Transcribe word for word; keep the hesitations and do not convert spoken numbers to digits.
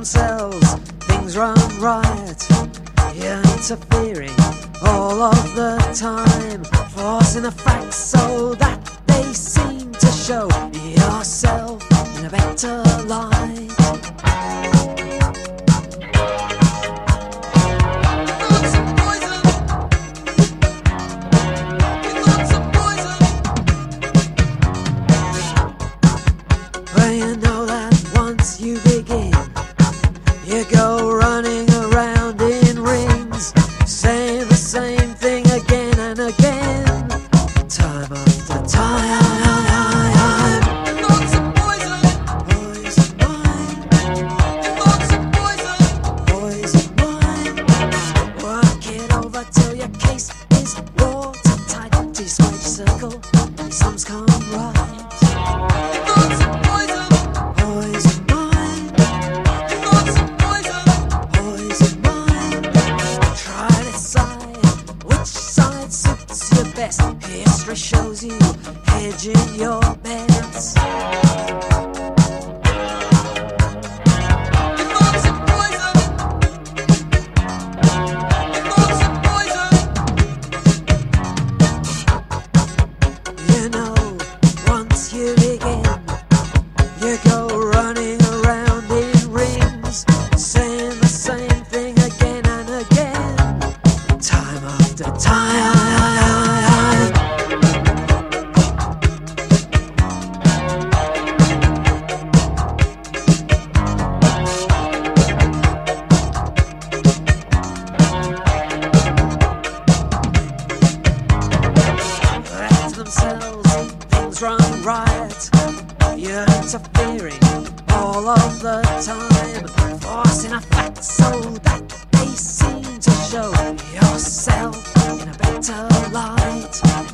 themselves, things run riot. You're interfering all of the time, forcing the facts so that they seem to show yourself in a better light. You know that once you begin, you go running around in rings, saying the same thing again and again, time after time. Your thoughts are poison. Poison mine. Your thoughts are poison. Poison mine. Work it over till your case is watertight. Till you square your circle, your sums come right. Your thoughts are poison. Poison mine. Your thoughts are poison. Poison mine. Try to decide which side suits you best. History shows you hedging your bets. Your thoughts are poison. Your thoughts are poison. You know, once you begin, you go running around in rings, saying the same thing again and again, time after time. Left to themselves, things run riot. You're interfering all of the time, forcing a fact so that they seem to show yourself in a better light.